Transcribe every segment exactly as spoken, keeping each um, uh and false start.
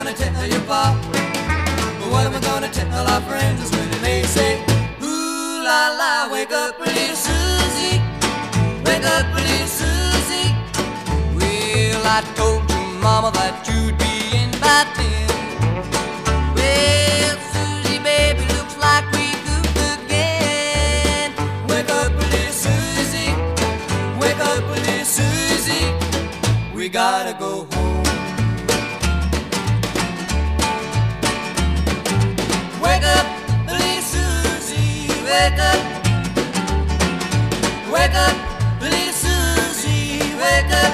gonna tell your pop? What am I gonna tell our friends when they say, ooh la la, wake up little Susie, wake up little Susie. Well, I told your mama that you'd be in by ten. Well, Susie, baby, looks like we goofed again. Wake up little Susie, wake up little Susie, we gotta go home. Wake up, little Susie, wake up. Wake up, little Susie, wake up.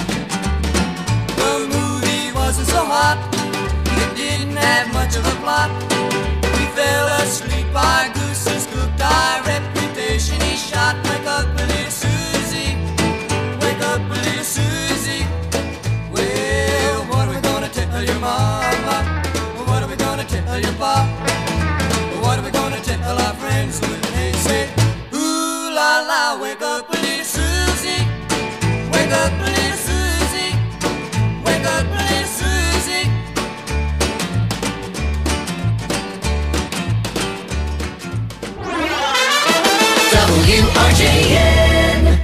The movie wasn't so hot, it didn't have much of a plot. We fell asleep, our goose is cooked, our reputation is shot. Wake up, little Susie, wake up, little Susie. Well, what are we gonna tell your mama? What are we gonna tell your pop? What are we gonna tell our friends when they say, ooh la la, wake up little Susie, wake up little Susie, wake up little Susie. W R J N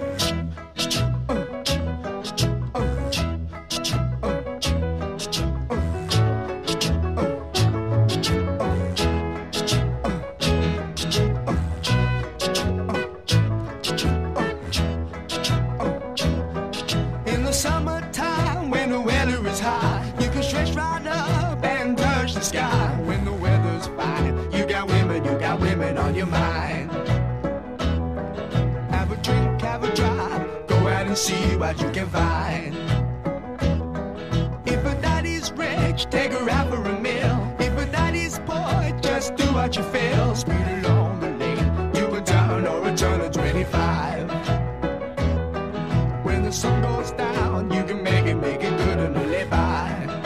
on your mind. Have a drink, have a drive, go out and see what you can find. If a daddy's rich, take her out for a meal. If a daddy's poor, just do what you feel. Speed along the lane, you can turn or a turn of twenty-five. When the sun goes down, you can make it, make it good and live by.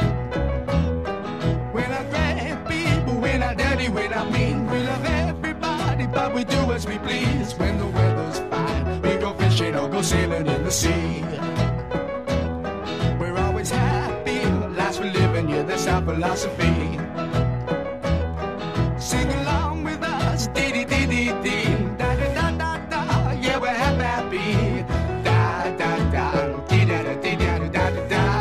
When I grab people, when I dirty, when I mean, we love everybody, but we do as we please. When the weather's fine, we go fishing or go sailing in the sea. We're always happy, life's for living, yeah, that's our philosophy. Sing along with us, dee dee dee dee dee, da da da da da, yeah, we're happy, da da da, dee da da dee da da da da da.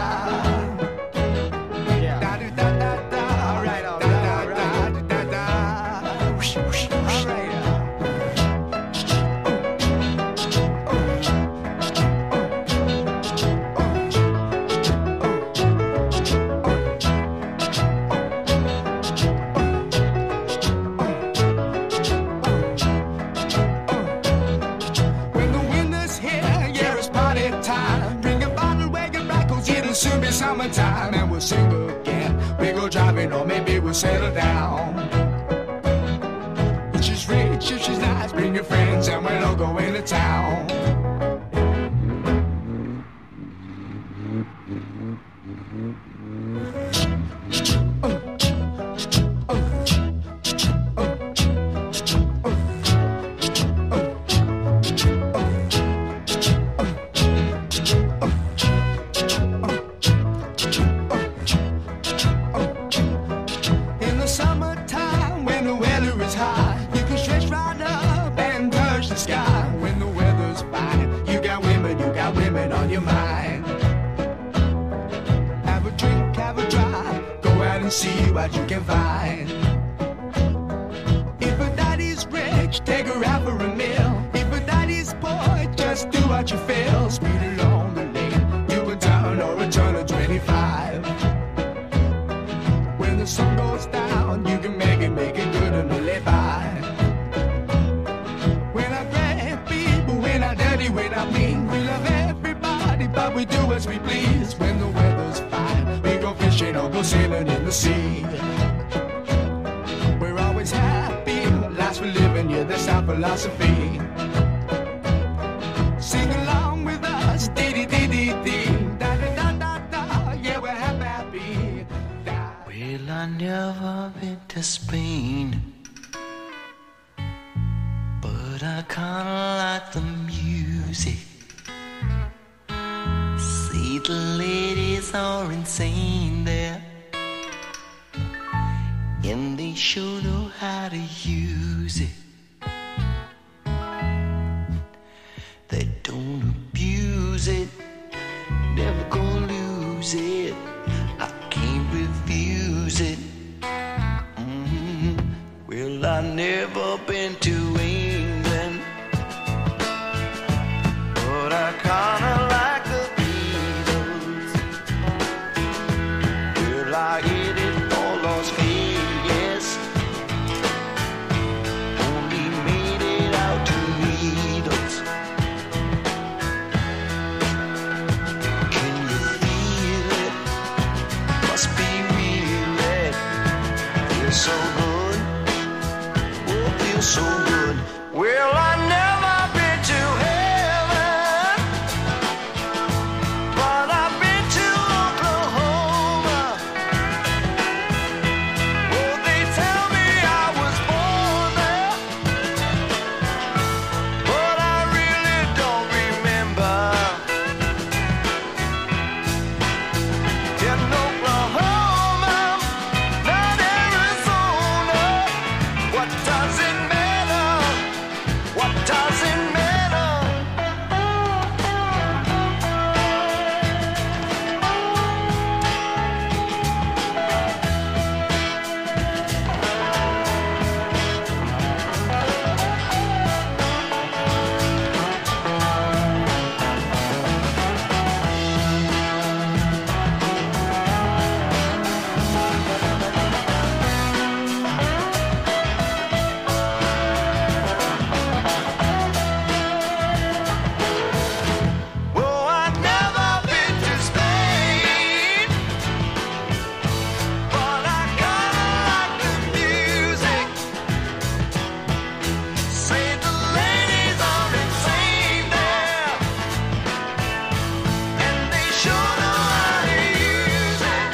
Soon be summertime and we'll sing again. We go driving or maybe we'll settle down. If she's rich, if she's nice, bring your friends and we'll all go into town. See what you can find. If a daddy's rich, take her out for a meal. If a daddy's poor, just do what you feel. Speed along the lane, you can turn or a turn of twenty-five. When the sun goes down, you can make it, make it good and live by. When I grab people, when I dirty, when I mean, we love everybody, but we do as we please. When the weather's fine, we go fishing or go sailing in the sea. We're always happy, life's for living, yeah, that's our philosophy. Sing along with us, dee dee dee dee dee, da da da da da, yeah, we're happy. Da. Well, I never been to Spain, but I kinda like the music. See, the ladies are insane there, they sure know how to use it. They don't abuse it, never gonna lose it. I can't refuse it. Mm-hmm. Well, I never been to England, but I kinda like the Beatles. Well, I hit it for Las Vegas, only made it out to meet us. Can you feel it? Must be real, it feels so good, oh, feels so good. Well, I never been to heaven, but I've been to Oklahoma. Oh, they tell me I was born there, but I really don't remember. In Oklahoma, not Arizona. What does it matter? What does it matter? Well, I've never been to Spain, but I kinda like the music. Say the ladies are insane there, and they sure know how to use it.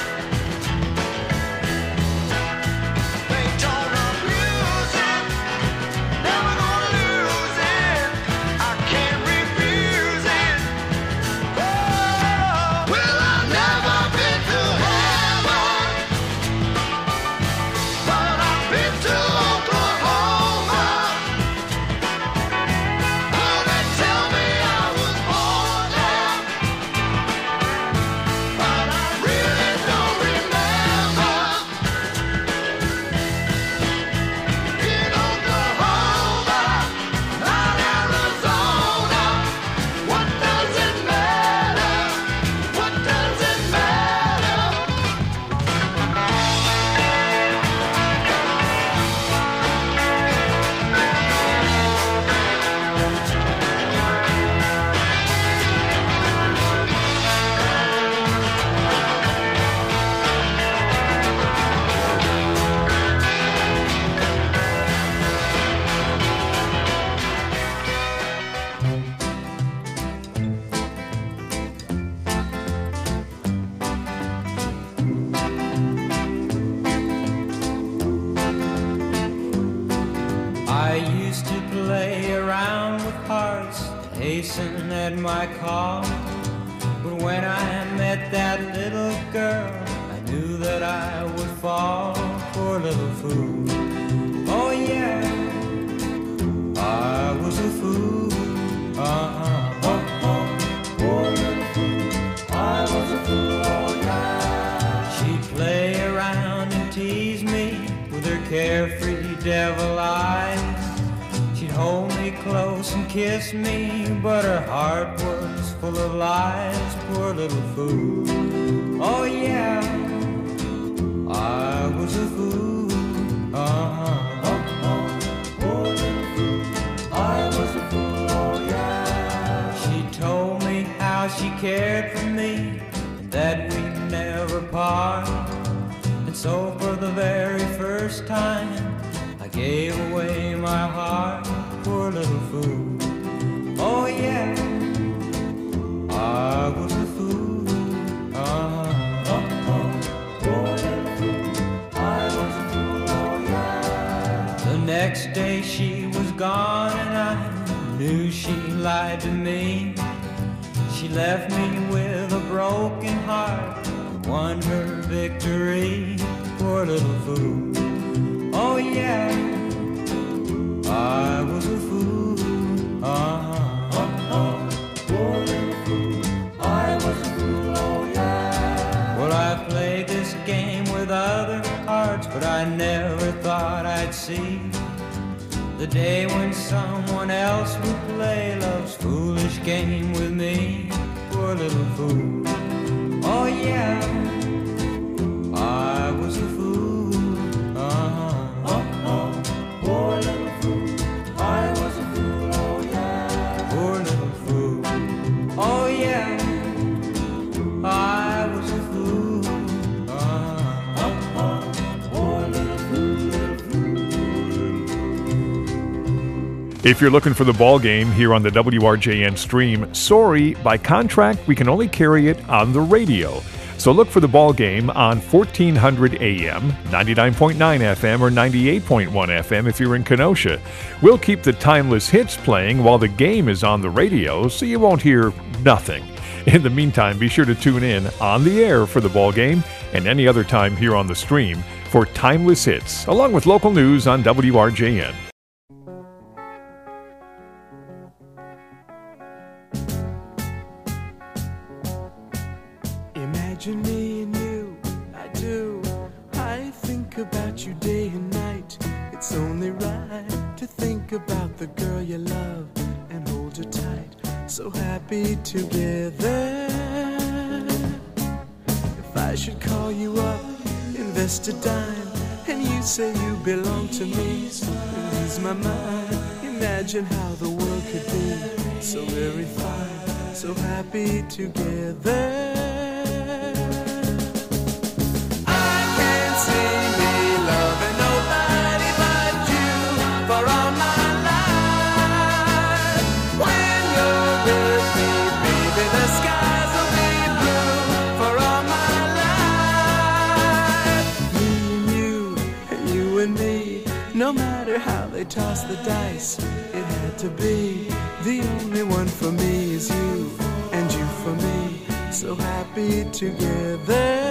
They don't abuse it, never gonna lose it. I can't refuse it. Oh, well, I've never been to heaven, but I've been to Oklahoma. Oh, they tell me I was born there, but I really don't remember. In Oklahoma, not Arizona. What does it matter? What does it matter? I used to play around with hearts, hasten at my call. But when I met that little girl, I knew that I would fall. Poor little fool. Oh yeah, I was a fool. Uh-huh. Oh, oh, poor little fool. I was a fool. Oh yeah. She'd play around and tease me with her carefree devil eyes. She'd hold me close and kiss me, but her heart was full of lies. Poor little fool. Oh yeah, I was a fool. Uh-huh. Oh, oh, poor little fool. I was a fool. Oh yeah. She told me how she cared for me and that we'd never part. And so for the very first time, I gave away my heart. Poor little fool. Oh yeah, I was a fool. Uh-huh. Oh, oh, poor little fool. I was a fool. Oh yeah. The next day she was gone and I knew she lied to me. She left me with a broken heart, won her victory. Poor little fool. game with other hearts, but I never thought I'd see the day when someone else would play love's foolish game with me. Poor little fool. Oh yeah, I was a fool. Uh-huh. Oh, oh, poor little fool. I was a fool. Oh yeah, poor little fool. Oh yeah, I was a fool. Uh-huh. Oh, oh, poor little fool, little fool, little fool. If you're looking for the ball game here on the W R J N stream, sorry, by contract we can only carry it on the radio. So look for the ball game on fourteen hundred A M, ninety-nine point nine F M, or ninety-eight point one F M if you're in Kenosha. We'll keep the timeless hits playing while the game is on the radio, so you won't hear nothing. In the meantime, be sure to tune in on the air for the ball game and any other time here on the stream for timeless hits, along with local news on W R J N. Imagine me and you, I do. I think about you day and night. It's only right to think about the girl you love and hold her tight. So happy together. If I should call you up, invest a dime, and you say you belong to me, lose my mind. Imagine how the world could be so very fine, so happy together. No matter how they toss the dice, it had to be. The only one for me is you, and you for me, so happy together.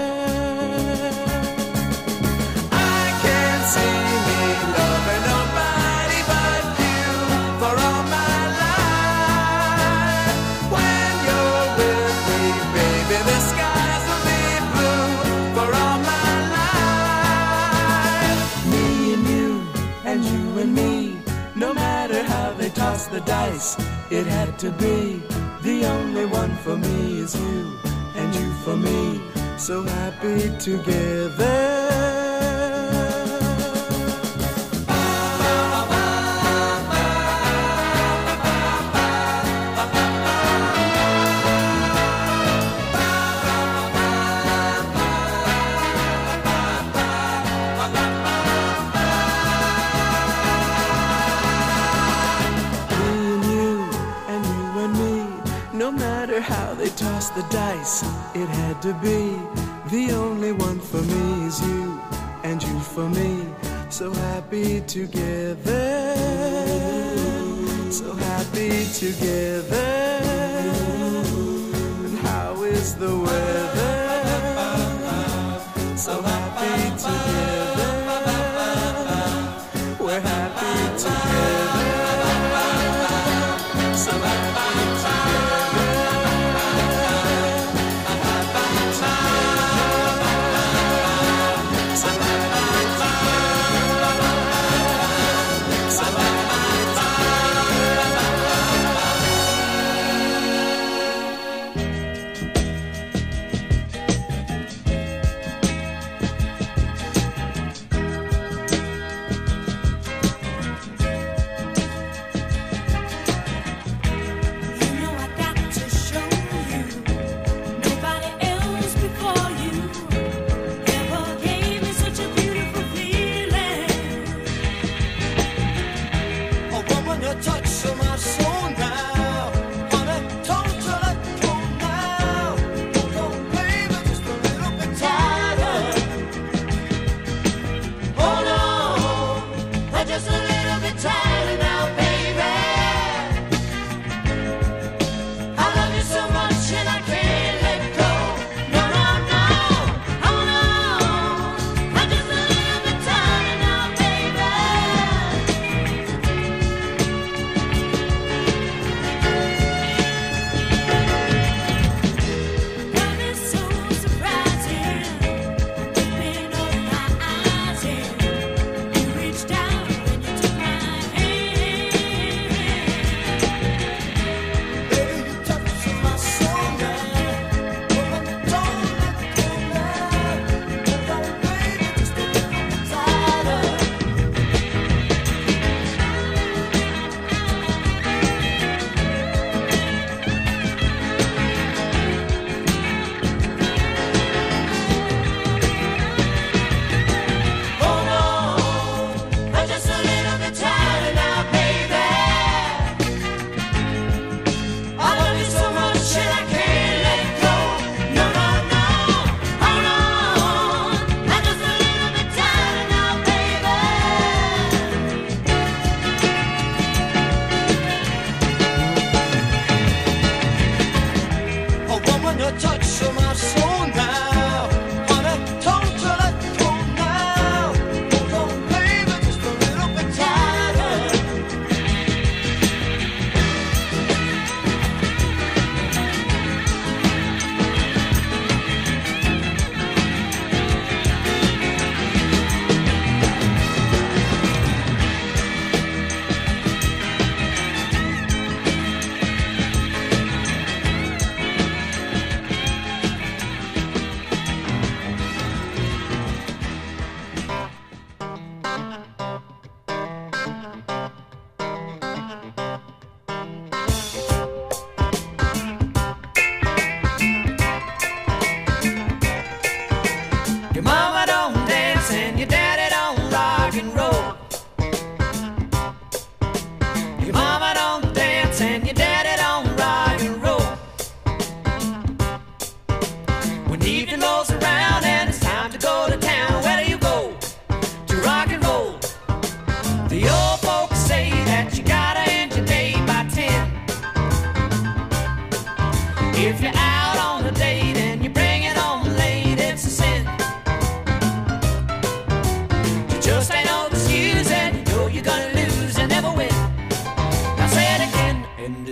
I can't see me loving nobody but you for all my life. When you're with me, baby, the skies will be blue for all my life. Me and you, and you and me, no matter how they toss the dice, it had to be. The only one for me is you, and you for me, so happy together. How they toss the dice, it had to be. The only one for me is you, and you for me, so happy together, so happy together. And how is the weather? So happy together, we're happy together, so happy together.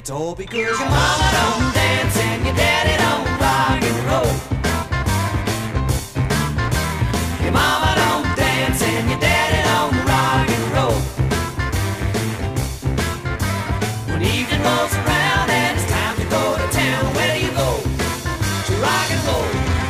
it's all because your mama don't dance and your daddy don't rock and roll. Your mama don't dance and your daddy don't rock and roll. When evening rolls around and it's time to go to town, where do you go? To rock and roll.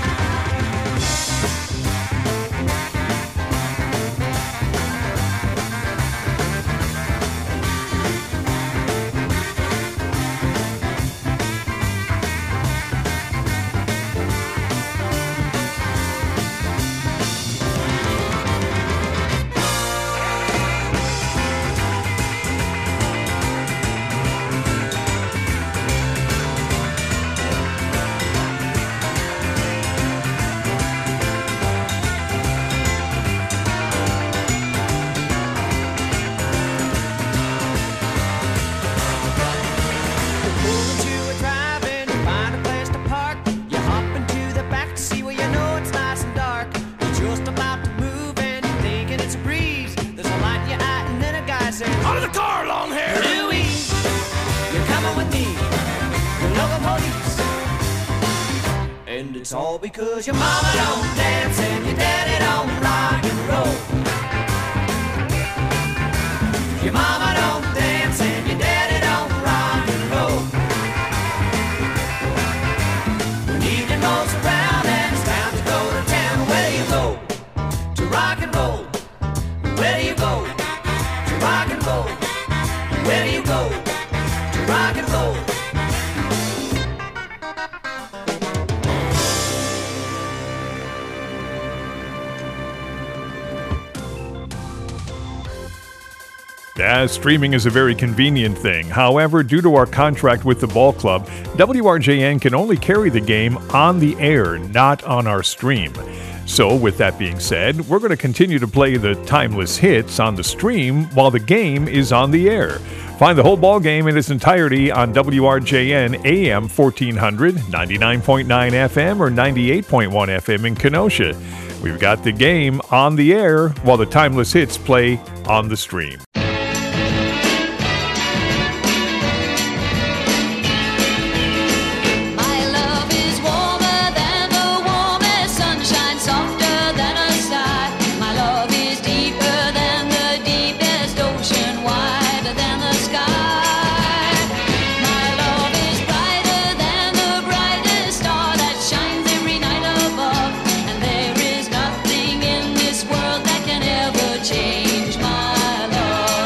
Out of the car, long hair! Louie, you're coming with me. The local police. And it's all because your mama don't dance and your daddy don't rock and roll. Your mama don't dance and your daddy don't rock and roll. When evening rolls around and it's time to go to town, where do you go? To rock and roll. Where do you go? To rock and roll. Where do you go? To rock and roll. Yeah, streaming is a very convenient thing. However, due to our contract with the ball club, W R J N can only carry the game on the air, not on our stream. So, with that being said, we're going to continue to play the timeless hits on the stream while the game is on the air. Find the whole ball game in its entirety on W R J N A M fourteen hundred, ninety-nine point nine F M, or ninety-eight point one F M in Kenosha. We've got the game on the air while the timeless hits play on the stream. Change my love.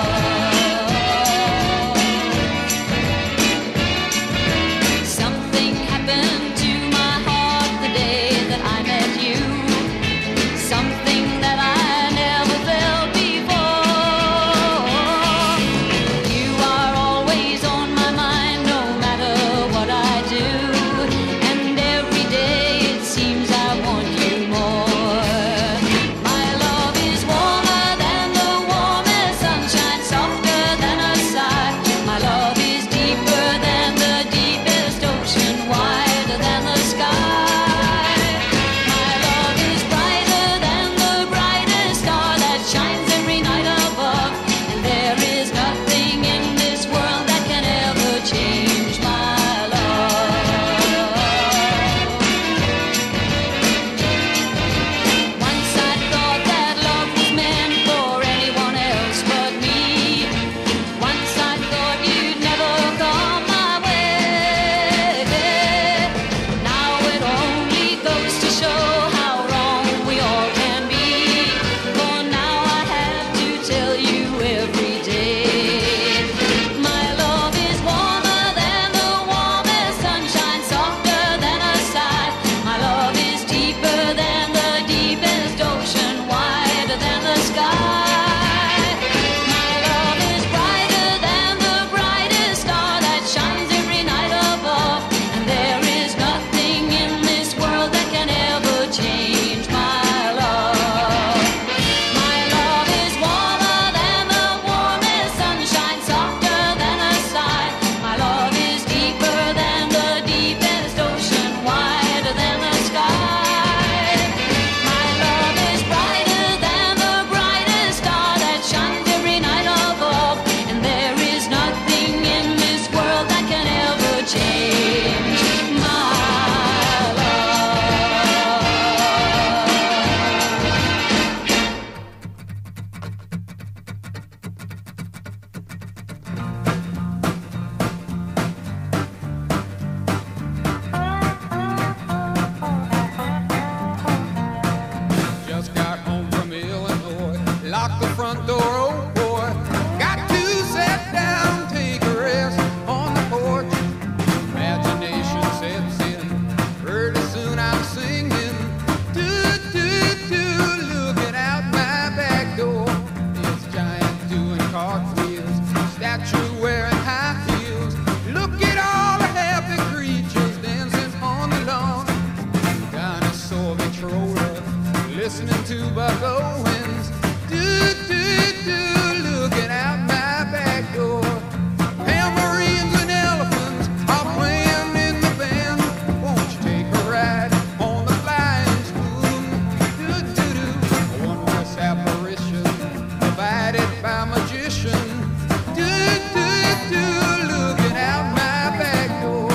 do but the winds. Do, do, do, looking out my back door. Tambourines and elephants are playing in the band. Won't you take a ride on the flying spoon? Do, do, do, a wondrous apparition provided by magician. Do, do, do, looking out my back door.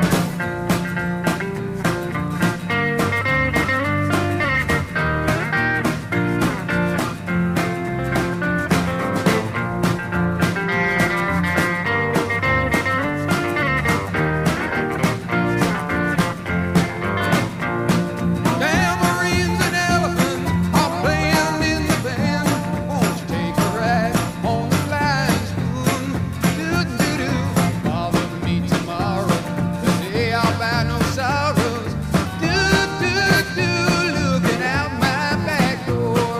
Tambourines and elephants are playing in the band. Won't you take a ride on the flying spoon? Do, do, do, bother me tomorrow, the day I'll buy no sorrows. Do, do, do, looking out my back door.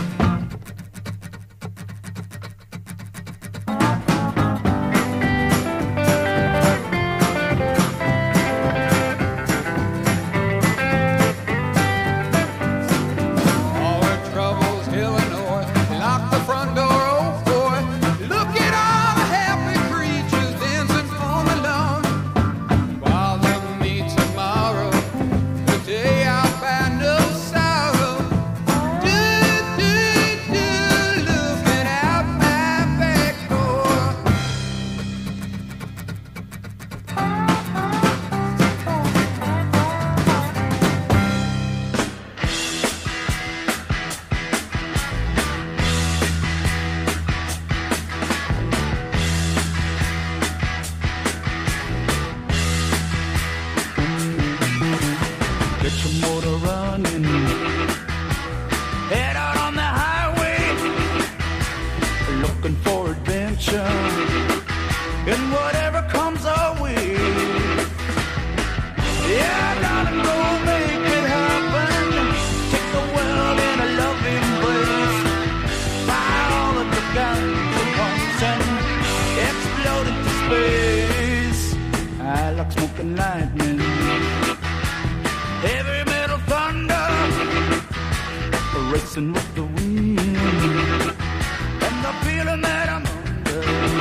All her troubles healing north. Lock the front door, oh boy. Look at all the happy creatures dancing on the lawn. Bother me tomorrow, the day I'll find no sorrow. Do, do, do, looking out my back door. Get your motor running. Head out on the highway, looking for adventure. And whatever comes our way. Yeah, gotta go make it happen. Take the world in a loving embrace. Fire all of the guns at once and explode into space. I like smoking lightning. Heavy metal thunder, racing with the wind, and the feeling that I'm under.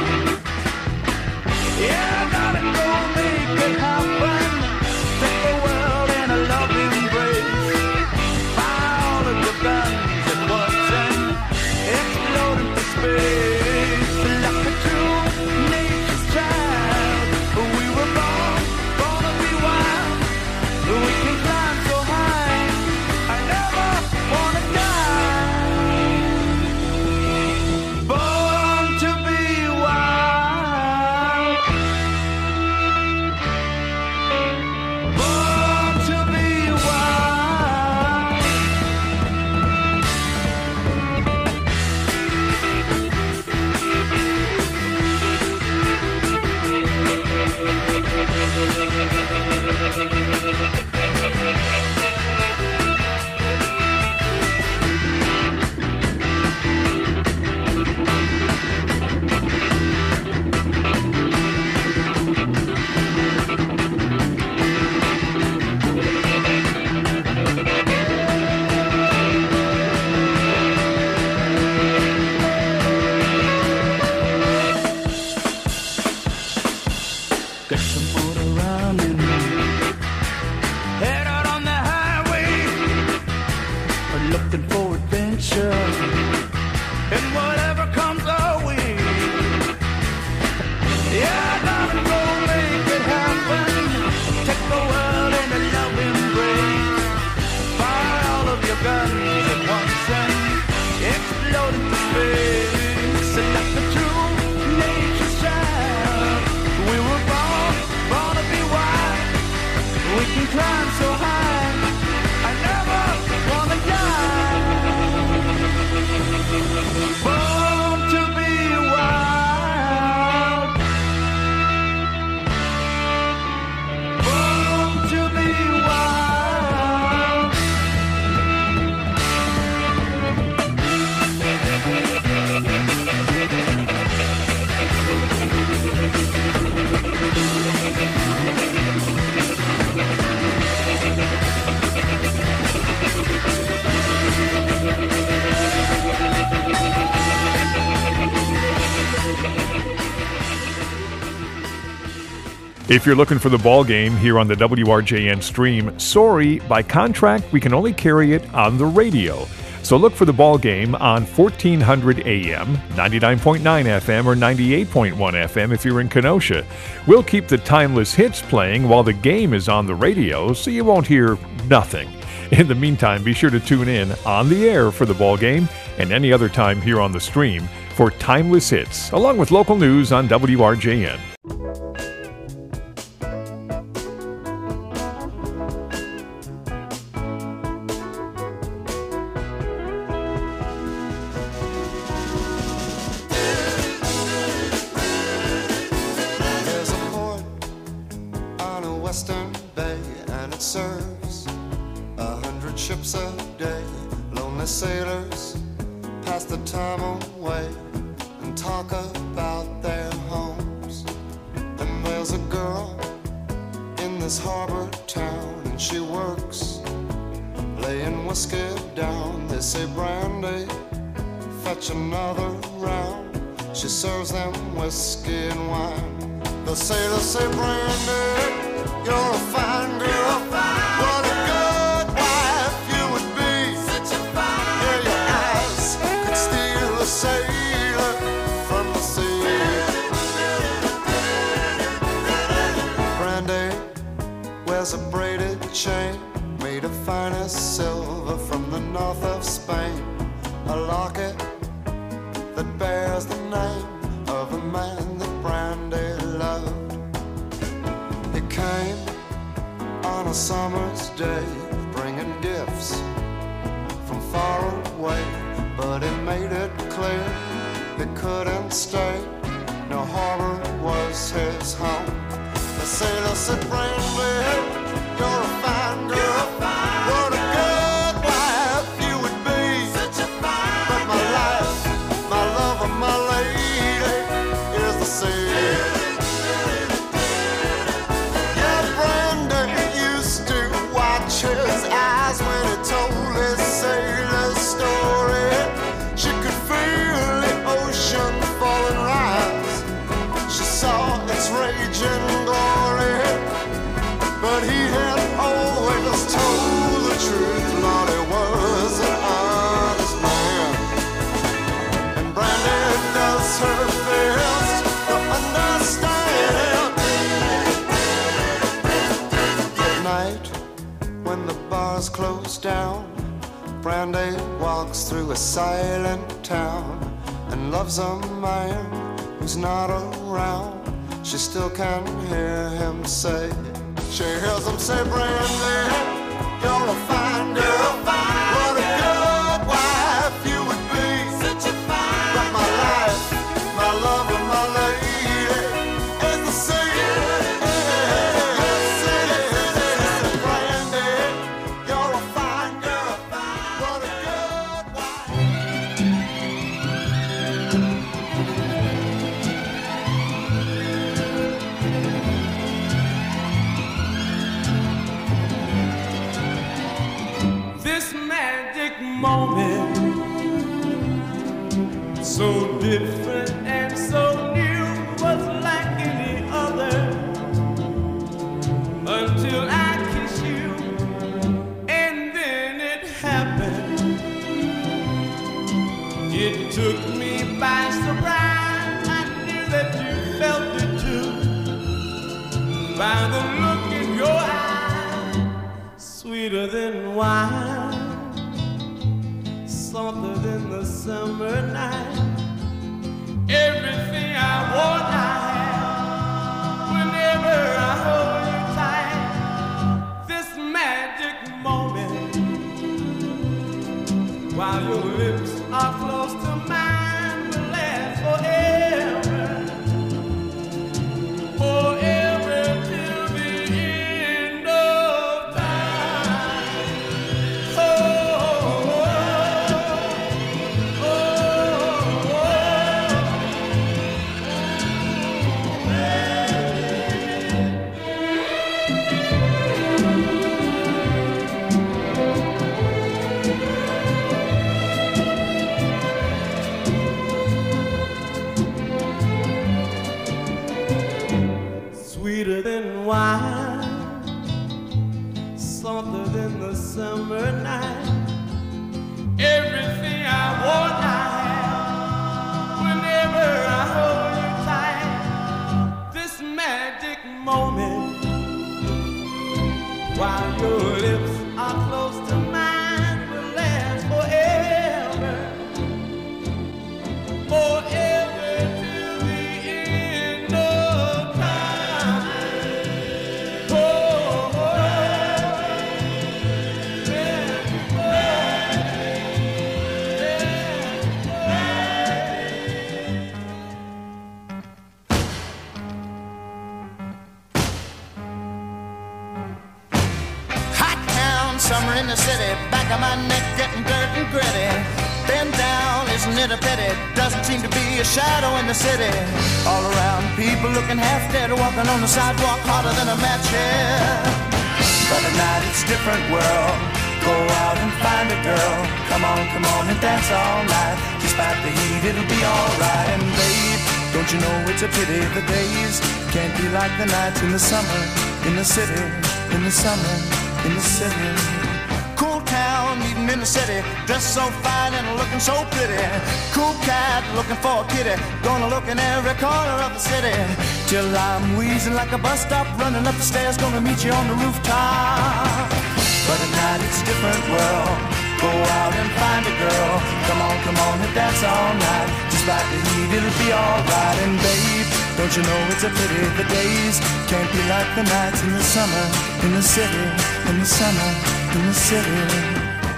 Yeah, I gotta go make it happen. Take the world in a loving embrace. Fire all of your guns at once and explode into space. Like a true nature's child, we were born, born to be wild. We can climb so high, I never wanna die. Born to be wild. Born to be wild. Get some motor running. Head out on the highway, looking for adventure. And whatever comes our way. Yeah, gotta go make it happen. Take the world in a loving embrace. Fire all of your guns at once and explode into space. And like the true nature's child, we were born, born to be wild. We can climb so high, I never wanna die. Born If you're looking for the ball game here on the W R J N stream, sorry, by contract, we can only carry it on the radio. So look for the ball game on fourteen hundred A M, ninety-nine point nine F M, or ninety-eight point one F M if you're in Kenosha. We'll keep the timeless hits playing while the game is on the radio, so you won't hear nothing. In the meantime, be sure to tune in on the air for the ball game and any other time here on the stream for timeless hits, along with local news on W R J N. nitty pitty? Doesn't seem to be a shadow in the city. All around, people looking half dead, walking on the sidewalk harder than a match head. But at night it's a different world. Go out and find a girl. Come on, come on and dance all night. Despite the heat, it'll be alright. And babe, don't you know it's a pity the days can't be like the nights in the summer, in the city, in the summer, in the city. Cool town, meeting in the city, dressed so fine and looking so pretty. Cool cat, looking for a kitty, gonna look in every corner of the city. Till I'm wheezing like a bus stop, running up the stairs, gonna meet you on the rooftop. But at night it's a different world. Go out and find a girl. Come on, come on and dance all night. Despite the heat, it'll be alright. And babe, don't you know it's a pity the days can't be like the nights in the summer, in the city, in the summer, in the city.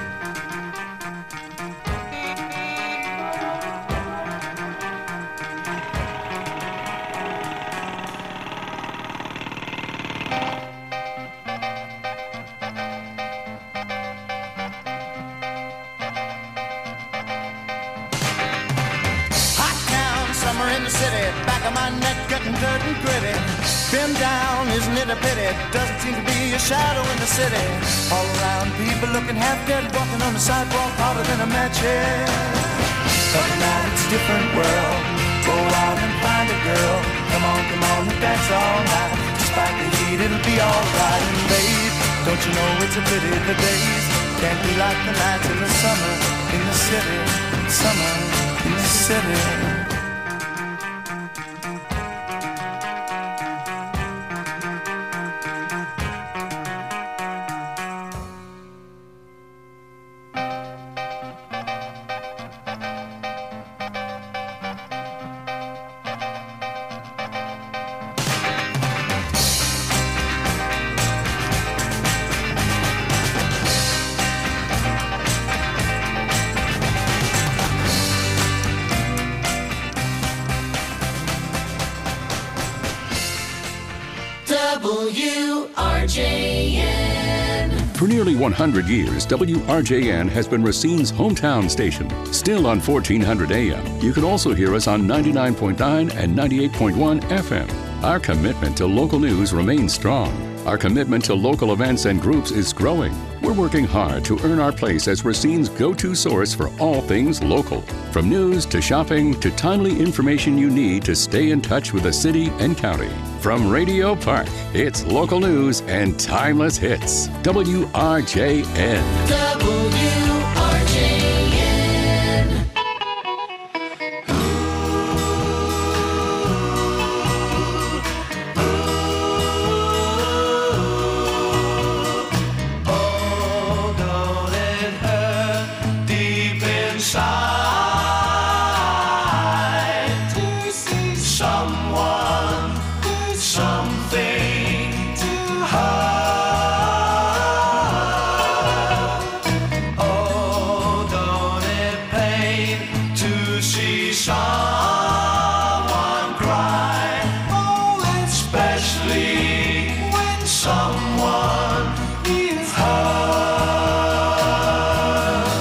Doesn't seem to be a shadow in the city. All around, people looking half dead, walking on the sidewalk harder than a match head. But now it's a different world. Go out and find a girl. Come on, come on and dance all night. Despite the heat, it'll be alright. And babe, don't you know it's a pity the days can't be like the nights in the summer, in the city, summer, in the city. W R J N. For nearly one hundred years, W R J N has been Racine's hometown station. Still on fourteen hundred A M, you can also hear us on ninety-nine point nine and ninety-eight point one F M. Our commitment to local news remains strong. Our commitment to local events and groups is growing. We're working hard to earn our place as Racine's go-to source for all things local. From news to shopping to timely information you need to stay in touch with the city and county. From Radio Park, it's local news and timeless hits. W R J N. W R J N. Oh, don't it hurt deep inside to see someone, something to hurt? Oh, don't it pain to see someone cry? Oh, especially when someone is hurt.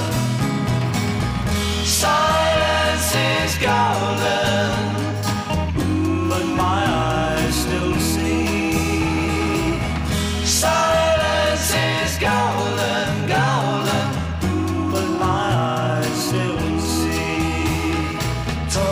Silence is golden, but my eyes still see. Silence is golden, golden, but my eyes still see.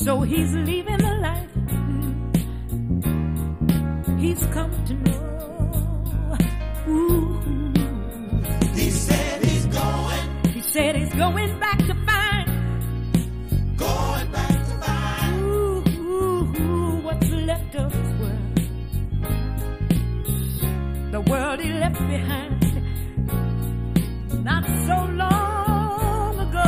So he's leaving the life he's come to know. Ooh. He said he's going. He said he's going back to find. Going back to find. Ooh, ooh, ooh, what's left of his world. The world he left behind. Not so long ago.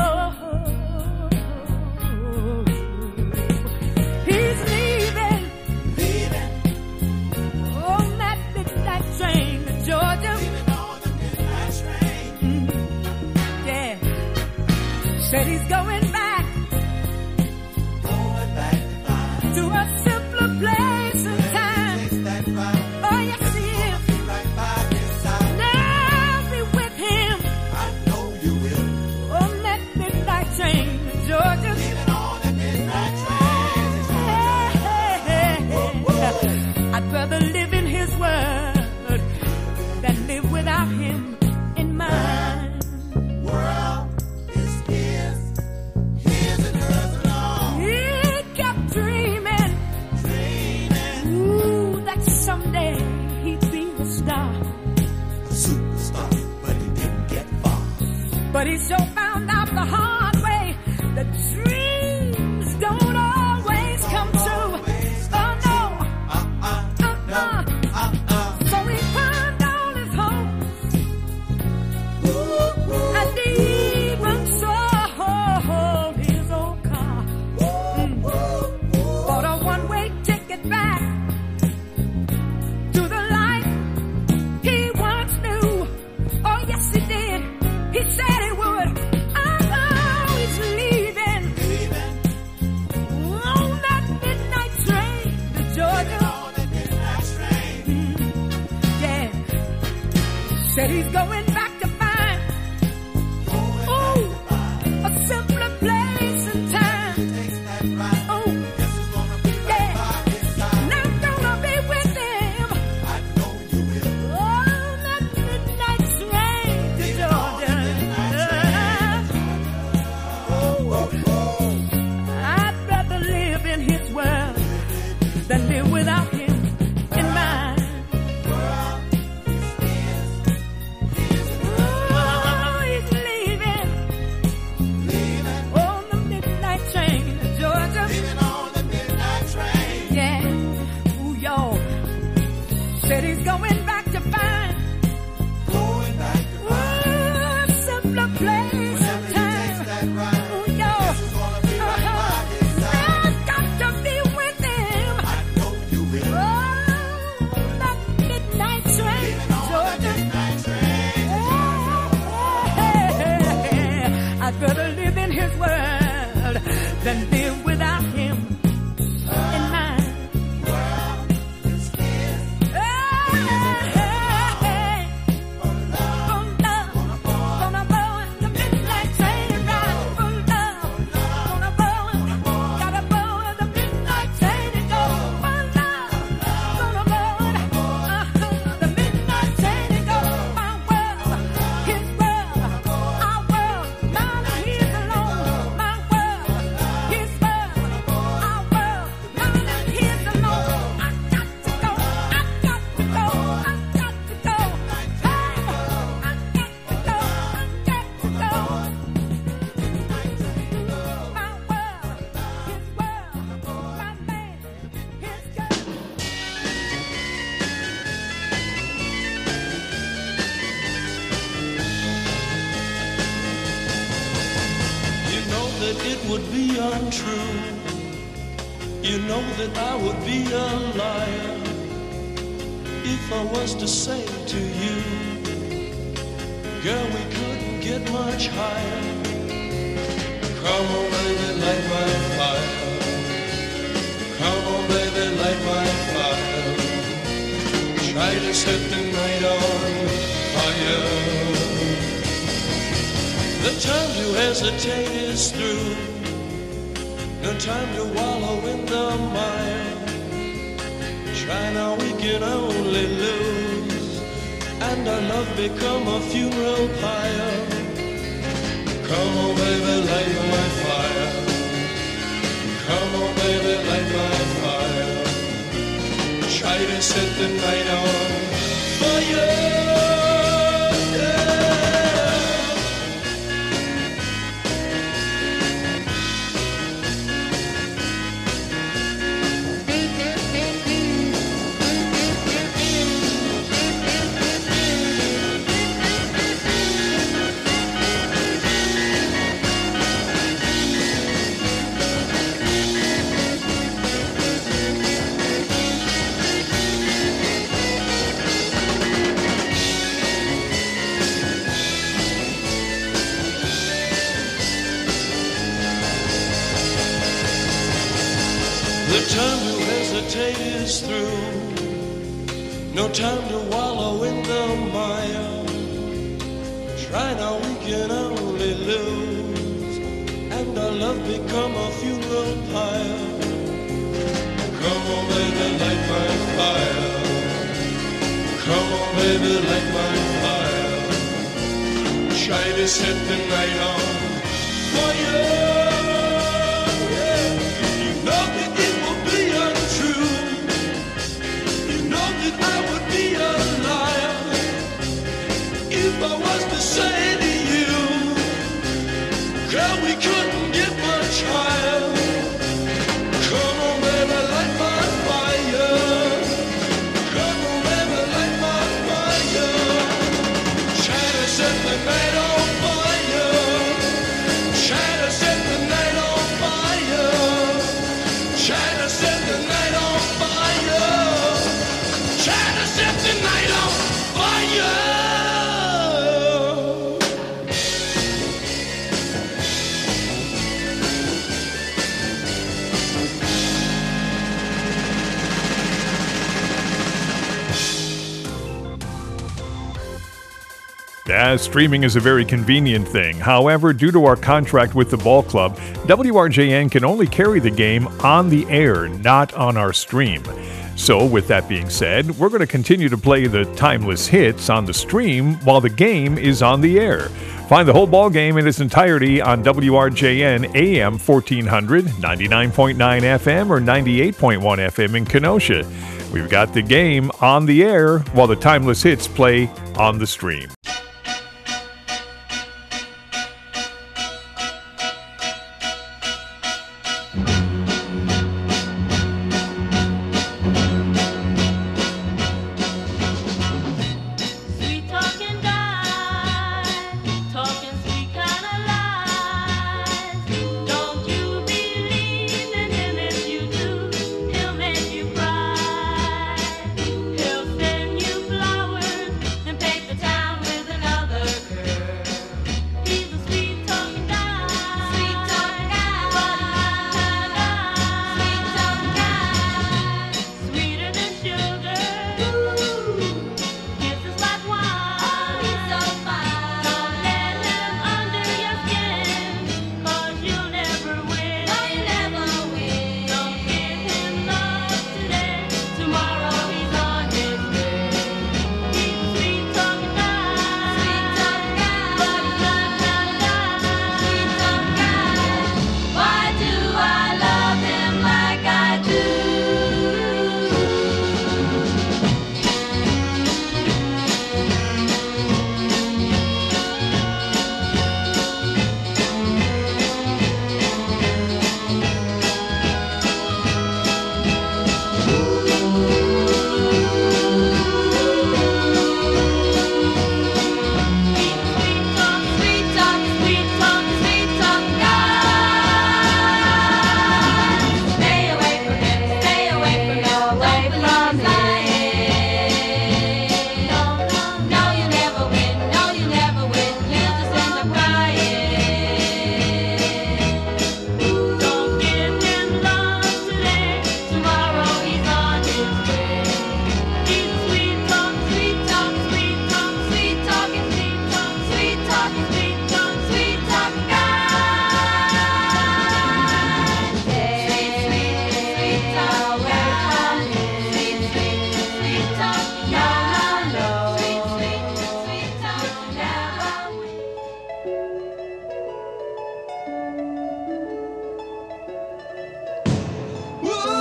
He's leaving. Leaving. On that midnight train to Georgia. Leaving on the midnight train. Mm, yeah. Said he's going back. Going back to find. To a simpler place and time. Takes that ride. Oh, yes, he is. Be right by his side. Now be with him I know you will. on that midnight train to Georgia. Leaving on the midnight train. I'd rather live in his word than live without him in mine. World is his. His and hers alone. He kept dreaming, Dreaming. ooh, that someday he'd be a star. A superstar, but he didn't get far. But he sure found out the hard way that dreams don't always come true. Oh no, Uh-uh. uh-uh. Uh-uh. So he pawned all his hopes and even sold his old car. Mm. Bought a one-way ticket back to the life he once knew. Oh yes he did. He said he would. I know he's leaving Leaving on that midnight train to Georgia. on the midnight train. Yeah. Said he's going back to find, ooh, a simpler place and time. Takes that ride. Oh, Guess who's gonna be right yeah. by his side. And I'm gonna be with him I know you will. on that midnight train to Georgia. I'd rather live in his world than live without him in mine. Oh, he's leaving on the midnight train to Georgia. Leaving on the midnight train. Yeah, ooh, y'all. Said he's going back to find, Going back to ooh, a simpler place and takes time. that ride. Ooh, y'all. Who's gonna be right Uh-huh. by his side. I've got to be with him I know you will. on that midnight train to Georgia. Midnight train. I'd rather live in his world than live without him in mine. For love, gonna go on the midnight train ride. For love, gonna go on, gotta go on the midnight train and go. For love, gonna go on, uh-huh, the midnight train and go. My world, his world, our world, mine and his alone. My world, his world, our world, mine and his alone. I got to go, I got to go, I got to go. Hey, I got to go, I got to go. My world, his world, my man, his girl. You know that it would be untrue. You know that I would be a liar if I was to say to you, girl, we couldn't get much higher. Come on, baby, light my fire. Come on, baby, light my fire. Try to set the night on fire. The time to hesitate is through. No time to wallow in the mire. Try now, we can only lose, and our love become a funeral pyre. Come on, baby, light my fire. Come Come on, baby, light my fire. Try to set the night on fire. The time to hesitate is through. No time to wallow in the mire. Try now, we can only lose, and our love become a funeral pyre. Come on, baby, light my fire. Come on, baby, light my fire. Try to set the night on fire. If I was to say to you, girl, we couldn't get much higher. Come on, baby, light my fire. Come on, baby, light my fire. Try to set the night on fire. Try to set the night on fire. Try to set the night on fire. Try to set the night on fire. Yeah, streaming is a very convenient thing. However, due to our contract with the ball club, W R J N can only carry the game on the air, not on our stream. So, with that being said, we're going to continue to play the timeless hits on the stream while the game is on the air. Find the whole ball game in its entirety on W R J N A M fourteen hundred, ninety-nine point nine F M, or ninety-eight point one F M in Kenosha. We've got the game on the air while the timeless hits play on the stream. He'll send you flowers and paint the town with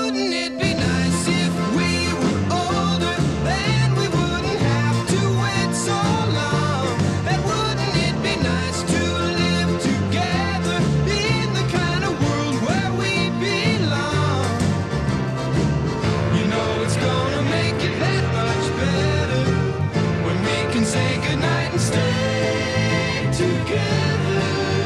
Wouldn't it be nice if we were older? Then we wouldn't have to wait so long. And wouldn't it be nice to live together in the kind of world where we belong? You know it's gonna make it that much better when we can say goodnight and stay together.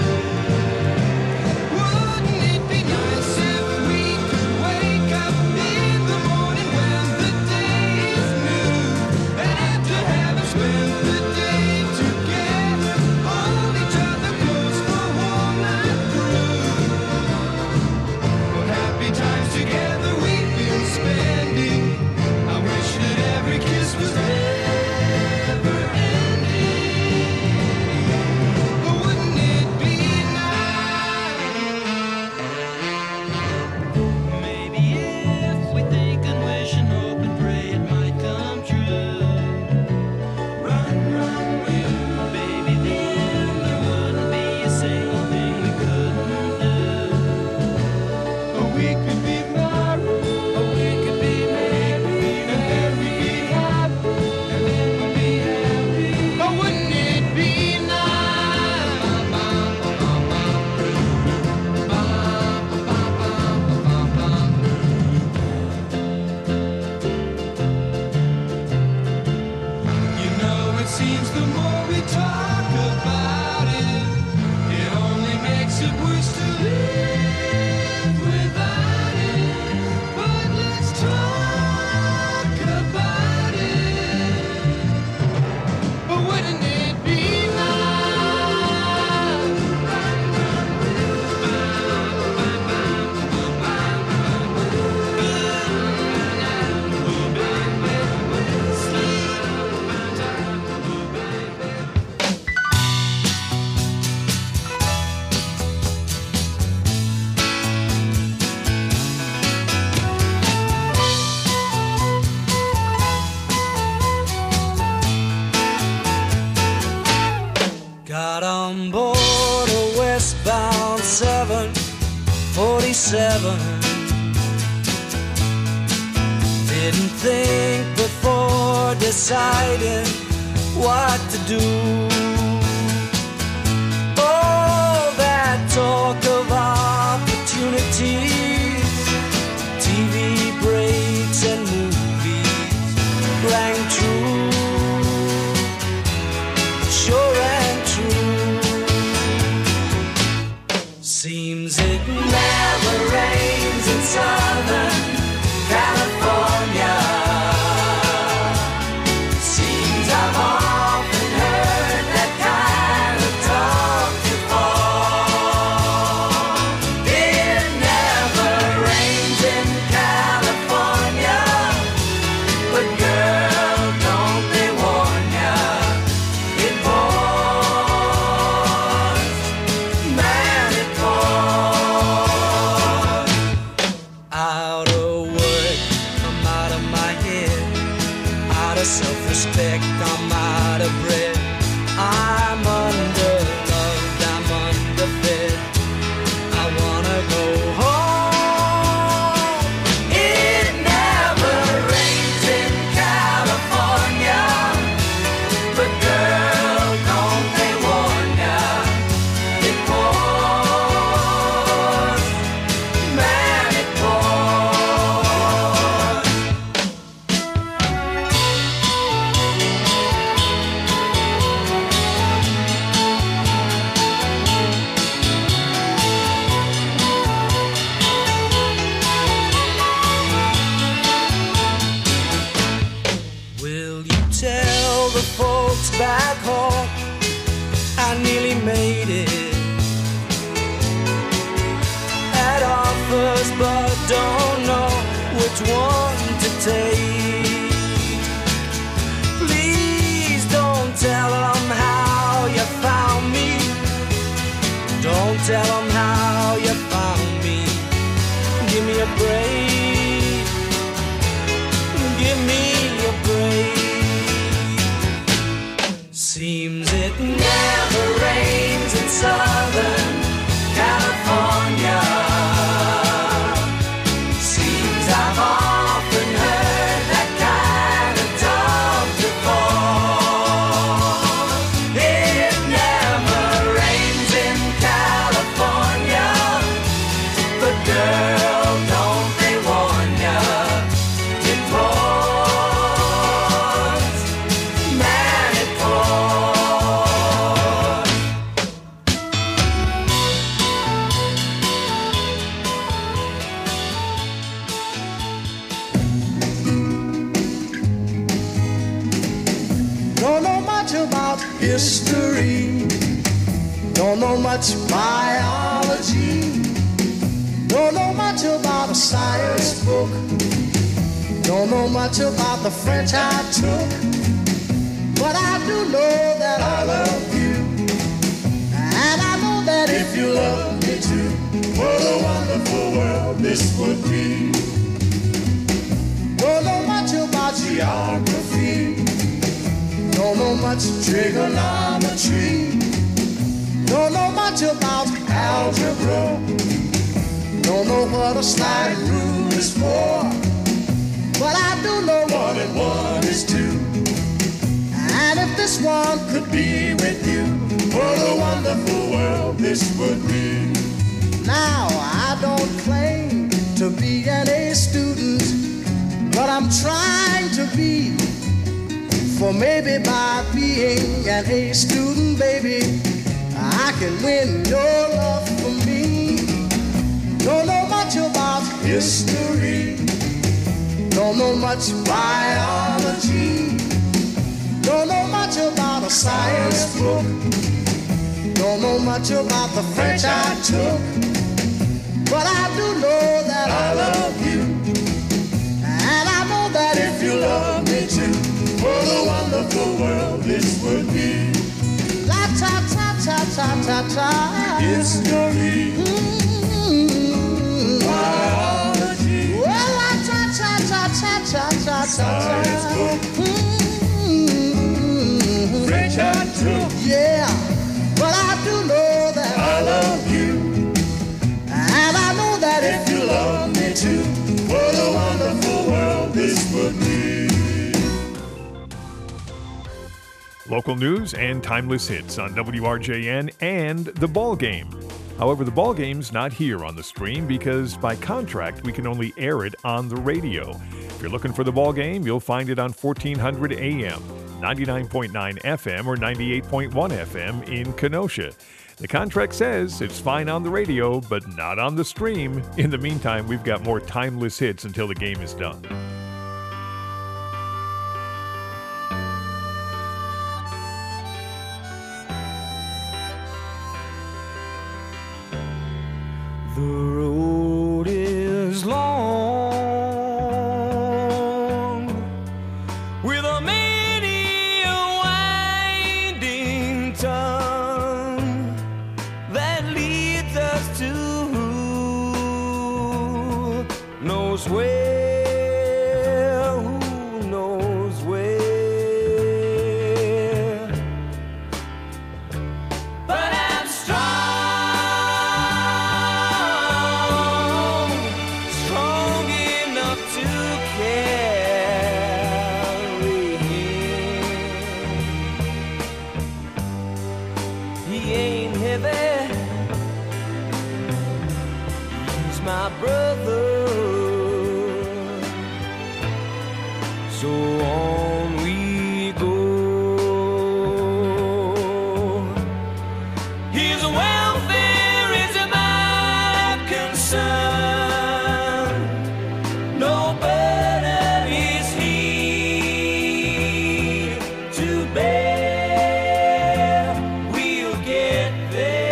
Wouldn't it be nice if we could wake up in the morning when the day is new? And after having spent the day together, hold each other close the whole night through. What happy times together we've been spending. I wish that every kiss was never ending. But wouldn't it be nice? Maybe if we think and wish and hope and pray it might come true. Run, run, you, baby, then there wouldn't be a single thing we couldn't do. Or we could be married, or we could be married, and then we'd be happy, and then we'd be happy. But wouldn't it be You know, it seems the more we talk about it, it only makes it worse to live without it. But let's talk about it. But wouldn't it be Got on board a westbound seven forty-seven. Didn't think before deciding what to do. All that talk of opportunities, T V breaks and movies rang true. Sure and true. Seems it never rains in Southern California. Seems I've often heard that kind of talk before. It never rains in California, but girl, don't they warn ya? It pours, man, it pours. Out of work, I'm out of my head. Out of self-respect, I'm out of breath. I'm underloved, I'm underfed. I wanna go home. It never rains in California, but girl, don't they warn ya? It pours, man, it pours. Will you tell the folks back home I nearly made it? Had offers but don't know which one to take. Please don't tell them how you found me. Don't tell them how you found me. Give me a break. Give me a break. Seems it never rains in Southern California. Seems I history. Don't know much biology. Don't know much about a science book. Don't know much about the French I took. But I do know that I love you. And I know that if you love me too, what a wonderful world this would be. Don't know much about geography. Don't know much trigonometry. Don't know much about algebra. Don't know what a slide rule is for. But I do know one and one is two. And if this one could be with you, what a wonderful world this would be. Now, I don't claim to be an A student, but I'm trying to be. For maybe by being an A student, baby, I can win your love for me. Don't know much about history. Don't know much biology. Don't know much about a science book. Don't know much about the French I took. But I do know that I love you. And I know that if you love me too, what a wonderful world this would be. La ta ta ta ta ta ta. History. Mm-hmm. Biology. Well, la ta ta ta ta ta ta ta. Science book. Mm-hmm. French I took. Yeah, but I do know that I love you. And I know that if you love me too, what a wonderful world this would be. Local news and timeless hits on W R J N and The Ball Game. However, The Ball Game's not here on the stream because by contract we can only air it on the radio. If you're looking for The Ball Game, you'll find it on fourteen hundred A M, ninety-nine point nine F M, or ninety-eight point one F M in Kenosha. The contract says it's fine on the radio, but not on the stream. In the meantime, we've got more timeless hits until the game is done. The road is long, with a many a winding tongue that leads us to who knows where, who knows where. But I'm strong. My brother, so on we go. His welfare is my concern. No burden is he to bear. We'll get there.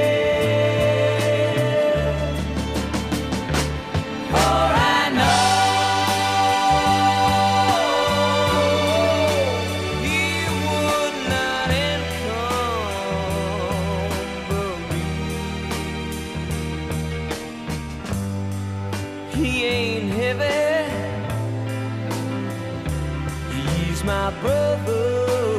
He ain't heavy, he's my brother.